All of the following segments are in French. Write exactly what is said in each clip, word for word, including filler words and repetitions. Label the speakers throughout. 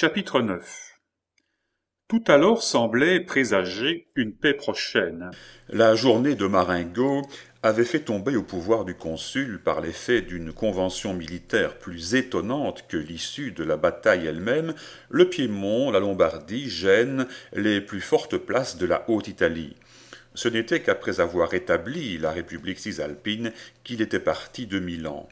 Speaker 1: Chapitre neuf. Tout alors semblait présager une paix prochaine.
Speaker 2: La journée de Marengo avait fait tomber au pouvoir du consul, par l'effet d'une convention militaire plus étonnante que l'issue de la bataille elle-même, le Piémont, la Lombardie, Gênes, les plus fortes places de la Haute-Italie. Ce n'était qu'après avoir établi la République cisalpine qu'il était parti de Milan.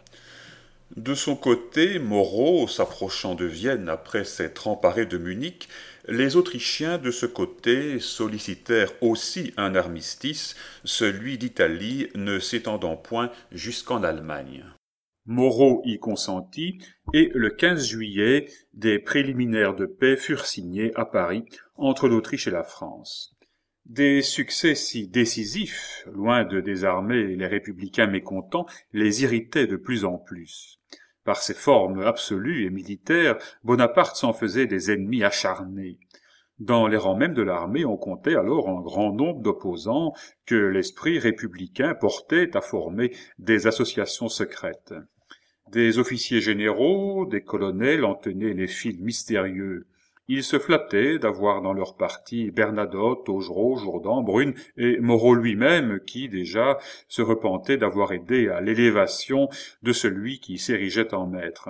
Speaker 2: De son côté, Moreau, s'approchant de Vienne après s'être emparé de Munich, les Autrichiens de ce côté sollicitèrent aussi un armistice, celui d'Italie ne s'étendant point jusqu'en Allemagne.
Speaker 1: Moreau y consentit, et le quinze juillet, des préliminaires de paix furent signés à Paris entre l'Autriche et la France. Des succès si décisifs, loin de désarmer les républicains mécontents, les irritaient de plus en plus. Par ses formes absolues et militaires, Bonaparte s'en faisait des ennemis acharnés. Dans les rangs même de l'armée, on comptait alors un grand nombre d'opposants que l'esprit républicain portait à former des associations secrètes. Des officiers généraux, des colonels en tenaient les fils mystérieux. Ils se flattaient d'avoir dans leur parti Bernadotte, Augereau, Jourdan, Brune et Moreau lui-même, qui, déjà, se repentait d'avoir aidé à l'élévation de celui qui s'érigeait en maître.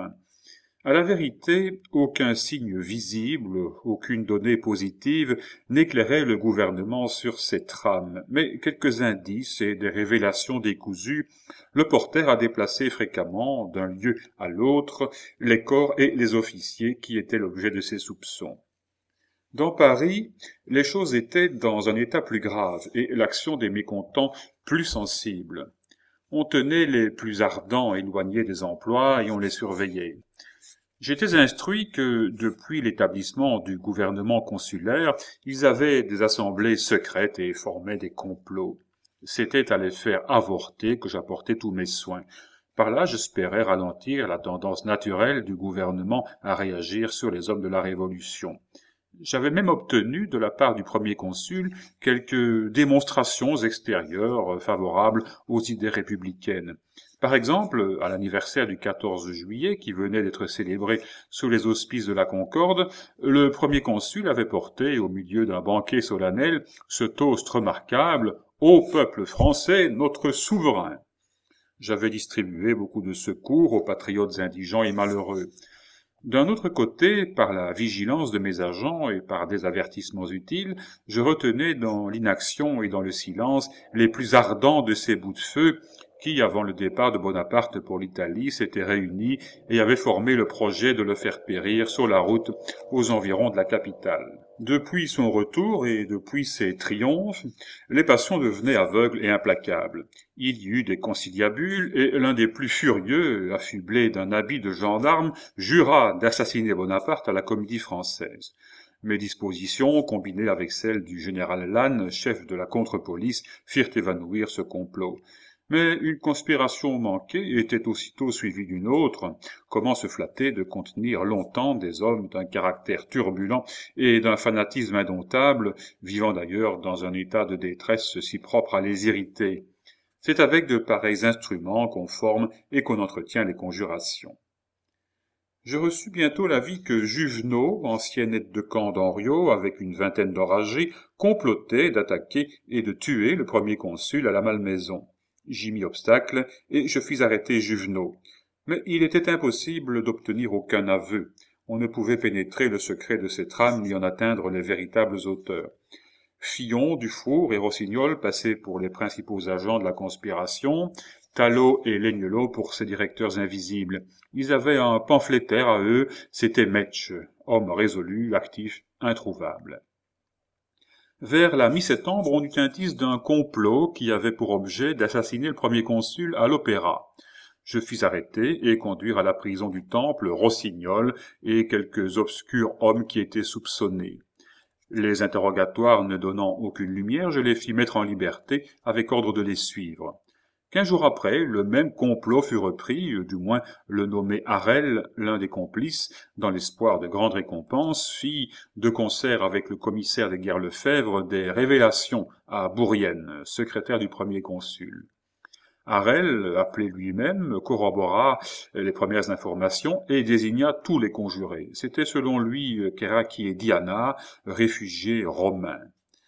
Speaker 1: À la vérité, aucun signe visible, aucune donnée positive n'éclairait le gouvernement sur ces trames, mais quelques indices et des révélations décousues le portèrent à déplacer fréquemment, d'un lieu à l'autre, les corps et les officiers qui étaient l'objet de ses soupçons. Dans Paris, les choses étaient dans un état plus grave et l'action des mécontents plus sensible. On tenait les plus ardents éloignés des emplois et on les surveillait. J'étais instruit que, depuis l'établissement du gouvernement consulaire, ils avaient des assemblées secrètes et formaient des complots. C'était à les faire avorter que j'apportais tous mes soins. Par là, j'espérais ralentir la tendance naturelle du gouvernement à réagir sur les hommes de la Révolution. J'avais même obtenu de la part du premier consul quelques démonstrations extérieures favorables aux idées républicaines. Par exemple, à l'anniversaire du quatorze juillet, qui venait d'être célébré sous les auspices de la Concorde, le premier consul avait porté, au milieu d'un banquet solennel, ce toast remarquable « Ô peuple français, notre souverain !» J'avais distribué beaucoup de secours aux patriotes indigents et malheureux. D'un autre côté, par la vigilance de mes agents et par des avertissements utiles, je retenais dans l'inaction et dans le silence les plus ardents de ces bouts de feu qui, avant le départ de Bonaparte pour l'Italie, s'étaient réunis et avaient formé le projet de le faire périr sur la route aux environs de la capitale. Depuis son retour et depuis ses triomphes, les passions devenaient aveugles et implacables. Il y eut des conciliabules et l'un des plus furieux, affublé d'un habit de gendarme, jura d'assassiner Bonaparte à la Comédie Française. Mes dispositions, combinées avec celles du général Lannes, chef de la contre-police, firent évanouir ce complot. Mais une conspiration manquée était aussitôt suivie d'une autre. Comment se flatter de contenir longtemps des hommes d'un caractère turbulent et d'un fanatisme indomptable, vivant d'ailleurs dans un état de détresse si propre à les irriter? C'est avec de pareils instruments qu'on forme et qu'on entretient les conjurations. Je reçus bientôt l'avis que Juvenot, ancien aide de camp d'Henriot, avec une vingtaine d'enragés, complotait d'attaquer et de tuer le premier consul à la Malmaison. J'y mis obstacle, et je fis arrêter Juvenot. Mais il était impossible d'obtenir aucun aveu. On ne pouvait pénétrer le secret de ces trames ni en atteindre les véritables auteurs. Fillon, Dufour et Rossignol passaient pour les principaux agents de la conspiration, Talot et Laignelot pour ses directeurs invisibles. Ils avaient un pamphlétaire à eux, c'était Metsch, homme résolu, actif, introuvable. Vers la mi-septembre, on eut indice d'un complot qui avait pour objet d'assassiner le premier consul à l'Opéra. Je fis arrêter et conduire à la prison du Temple Rossignol et quelques obscurs hommes qui étaient soupçonnés. Les interrogatoires ne donnant aucune lumière, je les fis mettre en liberté avec ordre de les suivre. Quinze jours après, le même complot fut repris, du moins le nommé Harel, l'un des complices, dans l'espoir de grandes récompenses, fit, de concert avec le commissaire des guerres Lefebvre, des révélations à Bourrienne, secrétaire du premier consul. Harel, appelé lui-même, corrobora les premières informations et désigna tous les conjurés. C'était selon lui Kéraki et Diana, réfugiés romains.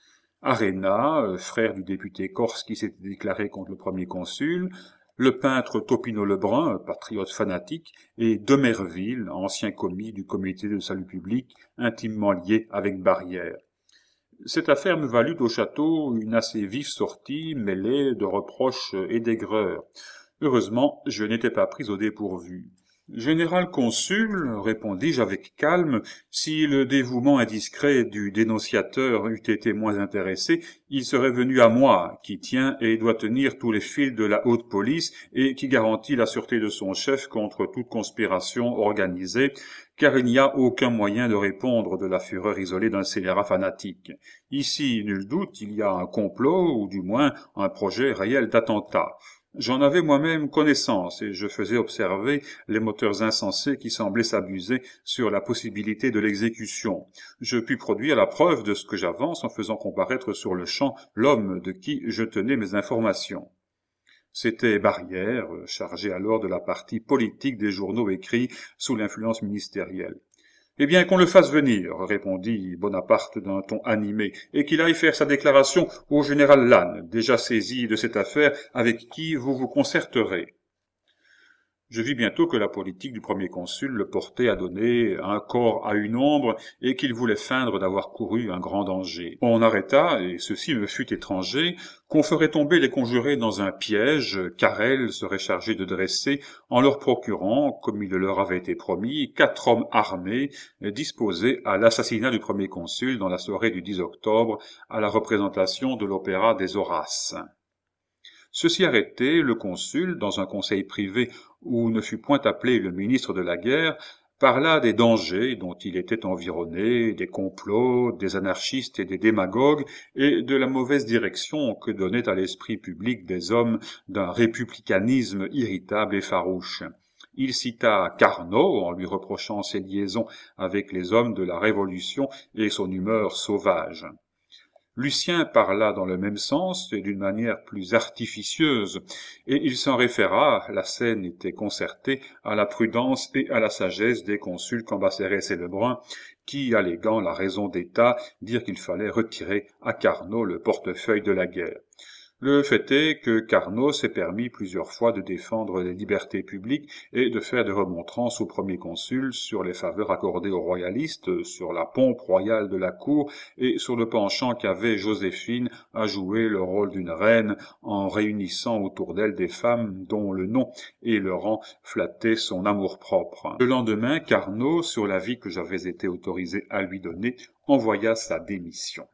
Speaker 1: Arena, frère du député corse qui s'était déclaré contre le premier consul, le peintre Topino Lebrun, patriote fanatique, et Demerville, ancien commis du comité de salut public, intimement lié avec Barrière. Cette affaire me valut au château une assez vive sortie, mêlée de reproches et d'aigreur. Heureusement, je n'étais pas pris au dépourvu. « Général consul, répondis-je avec calme, si le dévouement indiscret du dénonciateur eût été moins intéressé, il serait venu à moi, qui tient et doit tenir tous les fils de la haute police et qui garantit la sûreté de son chef contre toute conspiration organisée, car il n'y a aucun moyen de répondre de la fureur isolée d'un scélérat fanatique. Ici, nul doute, il y a un complot, ou du moins un projet réel d'attentat. J'en avais moi-même connaissance, et je faisais observer les moteurs insensés qui semblaient s'abuser sur la possibilité de l'exécution. Je pus produire la preuve de ce que j'avance en faisant comparaître sur le champ l'homme de qui je tenais mes informations. C'était Barrière, chargé alors de la partie politique des journaux écrits sous l'influence ministérielle. « Eh bien, qu'on le fasse venir, » répondit Bonaparte d'un ton animé, « et qu'il aille faire sa déclaration au général Lannes, déjà saisi de cette affaire, avec qui vous vous concerterez. » Je vis bientôt que la politique du premier consul le portait à donner un corps à une ombre et qu'il voulait feindre d'avoir couru un grand danger. On arrêta, et ceci me fut étranger, qu'on ferait tomber les conjurés dans un piège qu'Harel serait chargé de dresser en leur procurant, comme il leur avait été promis, quatre hommes armés disposés à l'assassinat du premier consul dans la soirée du dix octobre à la représentation de l'opéra des Horaces. Ceci arrêté, le consul, dans un conseil privé où ne fut point appelé le ministre de la guerre, parla des dangers dont il était environné, des complots, des anarchistes et des démagogues, et de la mauvaise direction que donnaient à l'esprit public des hommes d'un républicanisme irritable et farouche. Il cita Carnot en lui reprochant ses liaisons avec les hommes de la Révolution et son humeur sauvage. Lucien parla dans le même sens et d'une manière plus artificieuse, et il s'en référa, la scène était concertée, à la prudence et à la sagesse des consuls Cambacérès et Lebrun, qui, alléguant la raison d'État, dirent qu'il fallait retirer à Carnot le portefeuille de la guerre. Le fait est que Carnot s'est permis plusieurs fois de défendre les libertés publiques et de faire des remontrances au premier consul sur les faveurs accordées aux royalistes, sur la pompe royale de la cour et sur le penchant qu'avait Joséphine à jouer le rôle d'une reine en réunissant autour d'elle des femmes dont le nom et le rang flattaient son amour-propre. Le lendemain, Carnot, sur l'avis que j'avais été autorisé à lui donner, envoya sa démission.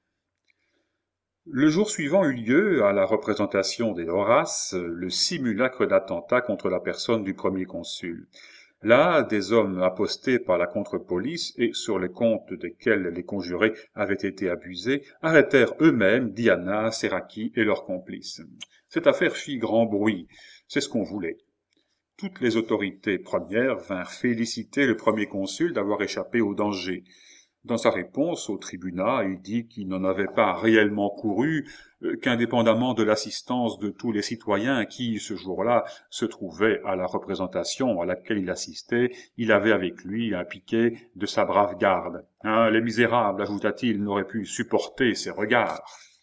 Speaker 1: Le jour suivant eut lieu, à la représentation des Horaces, le simulacre d'attentat contre la personne du premier consul. Là, des hommes apostés par la contre-police et sur les comptes desquels les conjurés avaient été abusés, arrêtèrent eux-mêmes Diana, Séraki et leurs complices. Cette affaire fit grand bruit. C'est ce qu'on voulait. Toutes les autorités premières vinrent féliciter le premier consul d'avoir échappé au danger. Dans sa réponse au tribunat, il dit qu'il n'en avait pas réellement couru, euh, qu'indépendamment de l'assistance de tous les citoyens qui, ce jour-là, se trouvaient à la représentation à laquelle il assistait, il avait avec lui un piquet de sa brave garde. Hein, les misérables, ajouta-t-il, n'auraient pu supporter ses regards.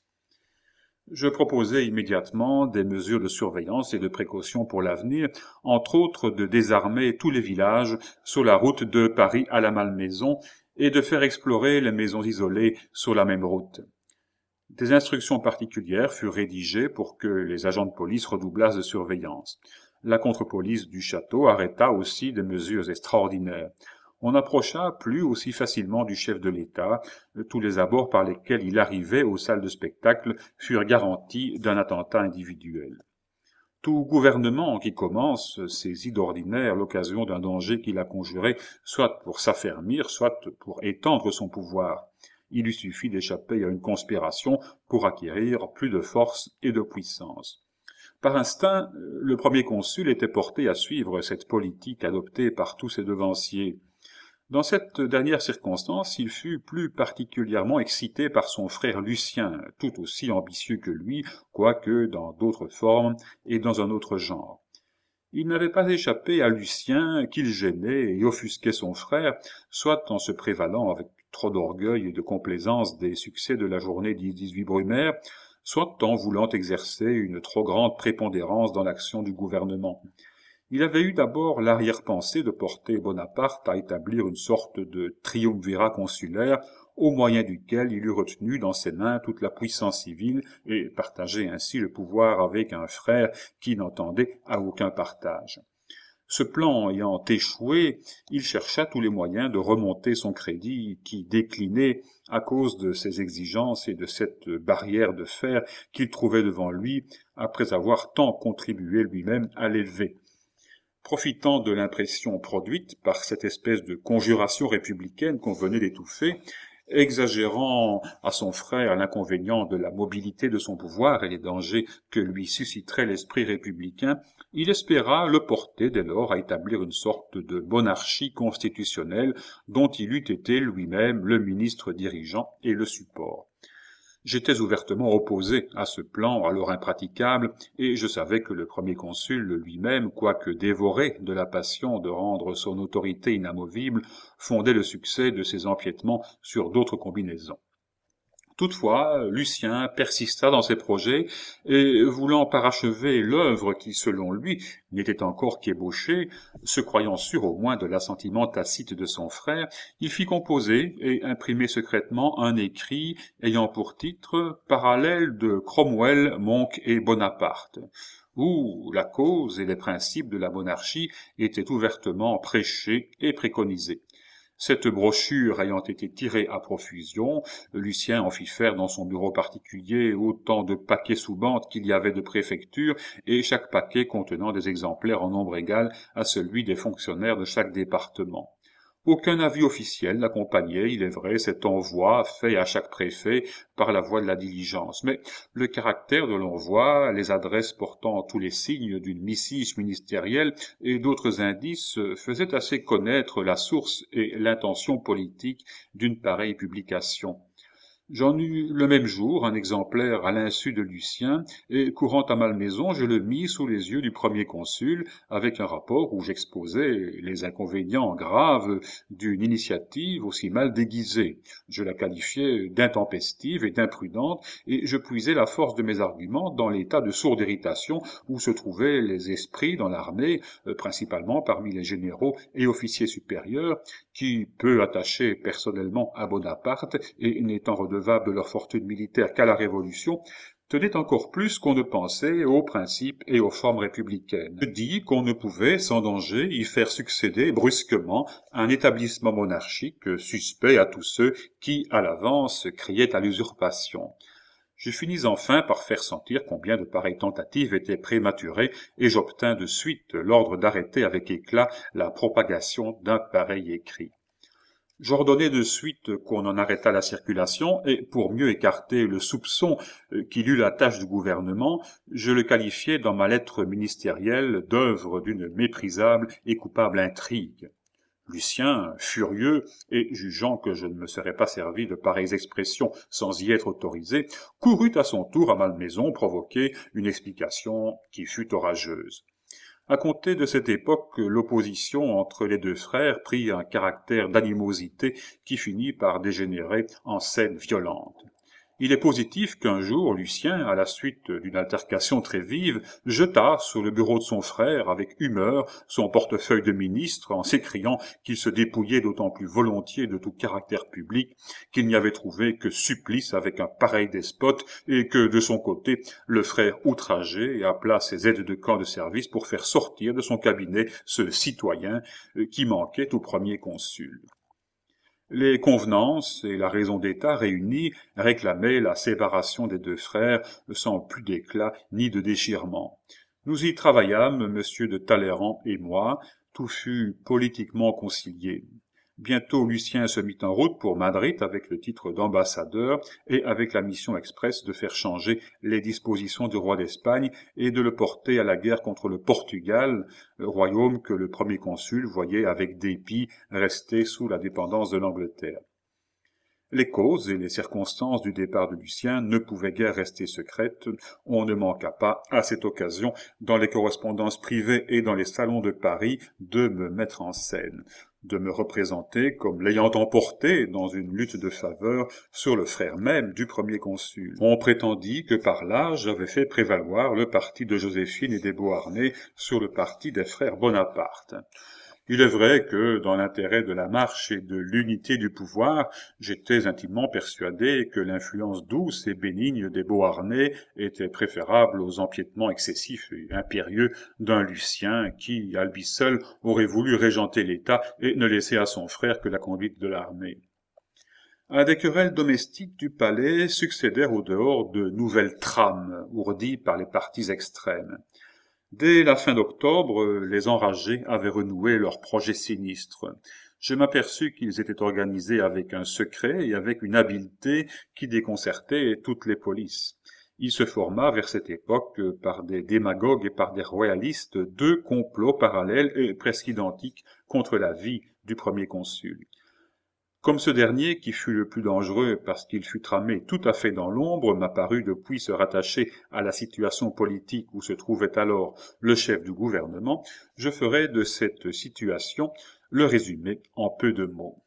Speaker 1: Je proposai immédiatement des mesures de surveillance et de précaution pour l'avenir, entre autres de désarmer tous les villages sur la route de Paris à la Malmaison et de faire explorer les maisons isolées sur la même route. Des instructions particulières furent rédigées pour que les agents de police redoublassent de surveillance. La contre-police du château arrêta aussi des mesures extraordinaires. On n'approcha plus aussi facilement du chef de l'État, tous les abords par lesquels il arrivait aux salles de spectacle furent garantis d'un attentat individuel. Tout gouvernement qui commence saisit d'ordinaire l'occasion d'un danger qu'il a conjuré, soit pour s'affermir, soit pour étendre son pouvoir. Il lui suffit d'échapper à une conspiration pour acquérir plus de force et de puissance. Par instinct, le premier consul était porté à suivre cette politique adoptée par tous ses devanciers. Dans cette dernière circonstance, il fut plus particulièrement excité par son frère Lucien, tout aussi ambitieux que lui, quoique dans d'autres formes et dans un autre genre. Il n'avait pas échappé à Lucien qu'il gênait et offusquait son frère, soit en se prévalant avec trop d'orgueil et de complaisance des succès de la journée du dix-huit Brumaire, soit en voulant exercer une trop grande prépondérance dans l'action du gouvernement. Il avait eu d'abord l'arrière-pensée de porter Bonaparte à établir une sorte de triumvirat consulaire, au moyen duquel il eût retenu dans ses mains toute la puissance civile et partagé ainsi le pouvoir avec un frère qui n'entendait à aucun partage. Ce plan ayant échoué, il chercha tous les moyens de remonter son crédit qui déclinait à cause de ses exigences et de cette barrière de fer qu'il trouvait devant lui après avoir tant contribué lui-même à l'élever. Profitant de l'impression produite par cette espèce de conjuration républicaine qu'on venait d'étouffer, exagérant à son frère l'inconvénient de la mobilité de son pouvoir et les dangers que lui susciterait l'esprit républicain, il espéra le porter dès lors à établir une sorte de monarchie constitutionnelle dont il eût été lui-même le ministre dirigeant et le support. J'étais ouvertement opposé à ce plan alors impraticable, et je savais que le premier consul lui-même, quoique dévoré de la passion de rendre son autorité inamovible, fondait le succès de ses empiètements sur d'autres combinaisons. Toutefois, Lucien persista dans ses projets, et voulant parachever l'œuvre qui, selon lui, n'était encore qu'ébauchée, se croyant sûr au moins de l'assentiment tacite de son frère, il fit composer et imprimer secrètement un écrit ayant pour titre « Parallèle de Cromwell, Monk et Bonaparte », où la cause et les principes de la monarchie étaient ouvertement prêchés et préconisés. Cette brochure ayant été tirée à profusion, Lucien en fit faire dans son bureau particulier autant de paquets sous bande qu'il y avait de préfectures, et chaque paquet contenant des exemplaires en nombre égal à celui des fonctionnaires de chaque département. Aucun avis officiel n'accompagnait, il est vrai, cet envoi fait à chaque préfet par la voie de la diligence, mais le caractère de l'envoi, les adresses portant tous les signes d'une missive ministérielle et d'autres indices faisaient assez connaître la source et l'intention politique d'une pareille publication. J'en eus le même jour un exemplaire à l'insu de Lucien, et courant à Malmaison, je le mis sous les yeux du premier consul, avec un rapport où j'exposais les inconvénients graves d'une initiative aussi mal déguisée. Je la qualifiais d'intempestive et d'imprudente, et je puisais la force de mes arguments dans l'état de sourde irritation où se trouvaient les esprits dans l'armée, principalement parmi les généraux et officiers supérieurs, qui, peu attachés personnellement à Bonaparte et n'étant redevables de leur fortune militaire qu'à la Révolution, tenaient encore plus qu'on ne pensait aux principes et aux formes républicaines. Je dis qu'on ne pouvait, sans danger, y faire succéder brusquement un établissement monarchique suspect à tous ceux qui, à l'avance, criaient à l'usurpation. Je finis enfin par faire sentir combien de pareilles tentatives étaient prématurées, et j'obtins de suite l'ordre d'arrêter avec éclat la propagation d'un pareil écrit. J'ordonnai de suite qu'on en arrêtât la circulation, et pour mieux écarter le soupçon qu'il eût la tâche du gouvernement, je le qualifiai dans ma lettre ministérielle d'œuvre d'une méprisable et coupable intrigue. Lucien, furieux, et jugeant que je ne me serais pas servi de pareilles expressions sans y être autorisé, courut à son tour à Malmaison provoquer une explication qui fut orageuse. À compter de cette époque, l'opposition entre les deux frères prit un caractère d'animosité qui finit par dégénérer en scène violente. Il est positif qu'un jour, Lucien, à la suite d'une altercation très vive, jeta sur le bureau de son frère, avec humeur, son portefeuille de ministre, en s'écriant qu'il se dépouillait d'autant plus volontiers de tout caractère public, qu'il n'y avait trouvé que supplice avec un pareil despote, et que, de son côté, le frère outragé appela ses aides de camp de service pour faire sortir de son cabinet ce citoyen qui manquait au premier consul. Les convenances et la raison d'État réunies réclamaient la séparation des deux frères sans plus d'éclat ni de déchirement. Nous y travaillâmes, monsieur de Talleyrand et moi, tout fut politiquement concilié. Bientôt Lucien se mit en route pour Madrid avec le titre d'ambassadeur et avec la mission express de faire changer les dispositions du roi d'Espagne et de le porter à la guerre contre le Portugal, royaume que le premier consul voyait avec dépit rester sous la dépendance de l'Angleterre. Les causes et les circonstances du départ de Lucien ne pouvaient guère rester secrètes. On ne manqua pas, à cette occasion, dans les correspondances privées et dans les salons de Paris, de me mettre en scène, de me représenter comme l'ayant emporté dans une lutte de faveur sur le frère même du premier consul. On prétendit que par là j'avais fait prévaloir le parti de Joséphine et des Beauharnais sur le parti des frères Bonaparte. Il est vrai que, dans l'intérêt de la marche et de l'unité du pouvoir, j'étais intimement persuadé que l'influence douce et bénigne des Beauharnais était préférable aux empiétements excessifs et impérieux d'un Lucien qui, à lui seul, aurait voulu régenter l'État et ne laisser à son frère que la conduite de l'armée. À des querelles domestiques du palais succédèrent au dehors de nouvelles trames, ourdies par les partis extrêmes. Dès la fin d'octobre, les enragés avaient renoué leurs projets sinistres. Je m'aperçus qu'ils étaient organisés avec un secret et avec une habileté qui déconcertait toutes les polices. Il se forma vers cette époque, par des démagogues et par des royalistes, deux complots parallèles et presque identiques contre la vie du premier consul. Comme ce dernier, qui fut le plus dangereux parce qu'il fut tramé tout à fait dans l'ombre, m'apparut depuis se rattacher à la situation politique où se trouvait alors le chef du gouvernement, je ferai de cette situation le résumé en peu de mots.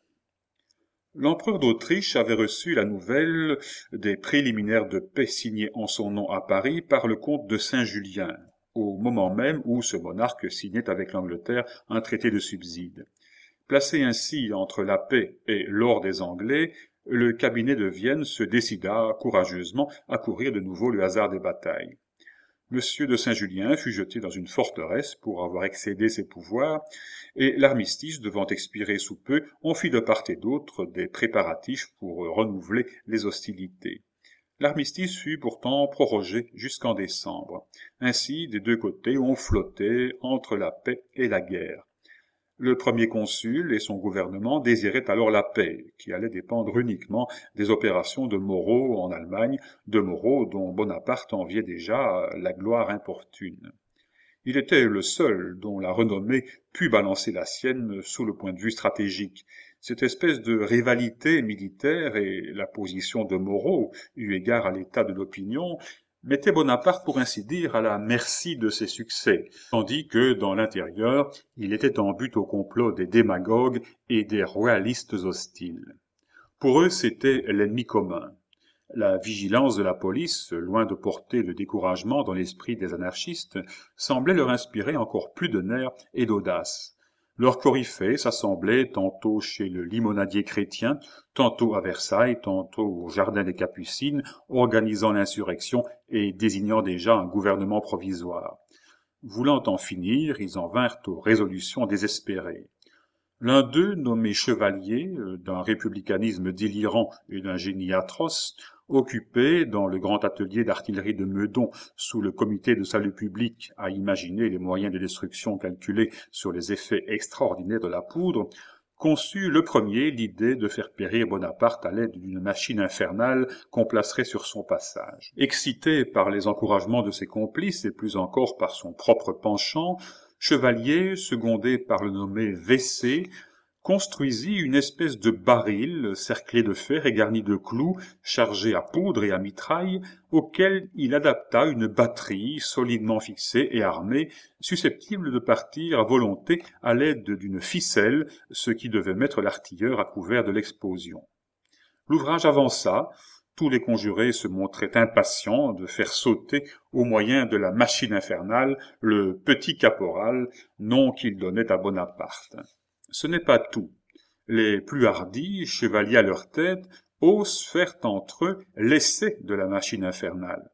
Speaker 1: L'empereur d'Autriche avait reçu la nouvelle des préliminaires de paix signés en son nom à Paris par le comte de Saint-Julien, au moment même où ce monarque signait avec l'Angleterre un traité de subside. Placé ainsi entre la paix et l'or des Anglais, le cabinet de Vienne se décida courageusement à courir de nouveau le hasard des batailles. Monsieur de Saint-Julien fut jeté dans une forteresse pour avoir excédé ses pouvoirs, et l'armistice devant expirer sous peu, on fit de part et d'autre des préparatifs pour renouveler les hostilités. L'armistice fut pourtant prorogé jusqu'en décembre. Ainsi, des deux côtés, on flottait entre la paix et la guerre. Le premier consul et son gouvernement désiraient alors la paix, qui allait dépendre uniquement des opérations de Moreau en Allemagne, de Moreau dont Bonaparte enviait déjà la gloire importune. Il était le seul dont la renommée pût balancer la sienne sous le point de vue stratégique. Cette espèce de rivalité militaire et la position de Moreau, eu égard à l'état de l'opinion, mettait Bonaparte, pour ainsi dire, à la merci de ses succès, tandis que, dans l'intérieur, il était en butte au complot des démagogues et des royalistes hostiles. Pour eux, c'était l'ennemi commun. La vigilance de la police, loin de porter le découragement dans l'esprit des anarchistes, semblait leur inspirer encore plus de nerfs et d'audace. Leurs coryphées s'assemblaient tantôt chez le limonadier chrétien, tantôt à Versailles, tantôt au jardin des Capucines, organisant l'insurrection et désignant déjà un gouvernement provisoire. Voulant en finir, ils en vinrent aux résolutions désespérées. L'un d'eux, nommé chevalier, d'un républicanisme délirant et d'un génie atroce, occupé, dans le grand atelier d'artillerie de Meudon, sous le comité de salut public, à imaginer les moyens de destruction calculés sur les effets extraordinaires de la poudre, conçut le premier l'idée de faire périr Bonaparte à l'aide d'une machine infernale qu'on placerait sur son passage. Excité par les encouragements de ses complices et plus encore par son propre penchant, Chevalier, secondé par le nommé Vessé, construisit une espèce de baril cerclé de fer et garni de clous, chargé à poudre et à mitraille, auquel il adapta une batterie solidement fixée et armée, susceptible de partir à volonté à l'aide d'une ficelle, ce qui devait mettre l'artilleur à couvert de l'explosion. L'ouvrage avança. Tous les conjurés se montraient impatients de faire sauter, au moyen de la machine infernale, le petit caporal, nom qu'il donnait à Bonaparte. Ce n'est pas tout. Les plus hardis, chevaliers à leur tête, osent faire entre eux l'essai de la machine infernale.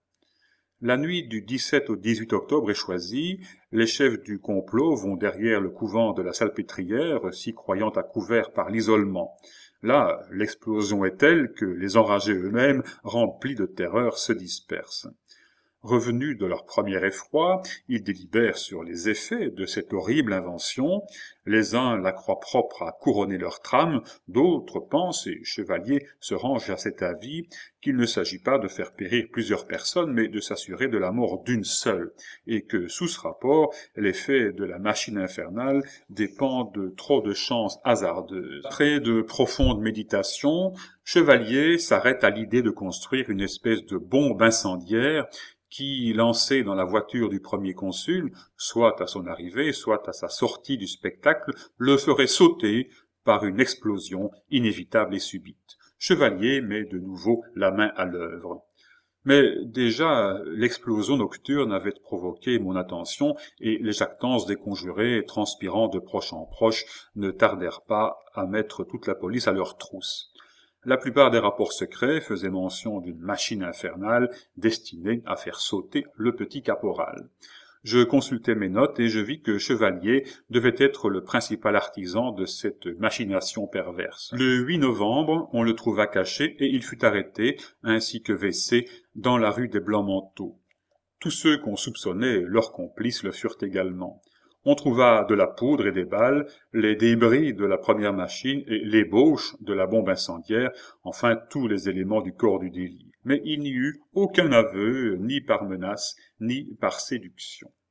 Speaker 1: La nuit du dix-sept au dix-huit octobre est choisie, les chefs du complot vont derrière le couvent de la Salpêtrière, s'y croyant à couvert par l'isolement. Là, l'explosion est telle que les enragés eux-mêmes, remplis de terreur, se dispersent. Revenus de leur premier effroi, ils délibèrent sur les effets de cette horrible invention. Les uns la croient propre à couronner leur trame, d'autres pensent, et Chevalier se range à cet avis, qu'il ne s'agit pas de faire périr plusieurs personnes, mais de s'assurer de la mort d'une seule, et que, sous ce rapport, l'effet de la machine infernale dépend de trop de chances hasardeuses. Après de profondes méditations, Chevalier s'arrête à l'idée de construire une espèce de bombe incendiaire qui, lancée dans la voiture du premier consul, soit à son arrivée, soit à sa sortie du spectacle, le ferait sauter par une explosion inévitable et subite. Chevalier met de nouveau la main à l'œuvre. Mais déjà, l'explosion nocturne avait provoqué mon attention, et les jactances des conjurés, transpirant de proche en proche, ne tardèrent pas à mettre toute la police à leur trousse. La plupart des rapports secrets faisaient mention d'une machine infernale destinée à faire sauter le petit caporal. Je consultai mes notes et je vis que Chevalier devait être le principal artisan de cette machination perverse. Le huit novembre, on le trouva caché et il fut arrêté, ainsi que Vessé, dans la rue des Blancs-Manteaux. Tous ceux qu'on soupçonnait leurs complices le furent également. On trouva de la poudre et des balles, les débris de la première machine et l'ébauche de la bombe incendiaire, enfin tous les éléments du corps du délit. Mais il n'y eut aucun aveu, ni par menace, ni par séduction.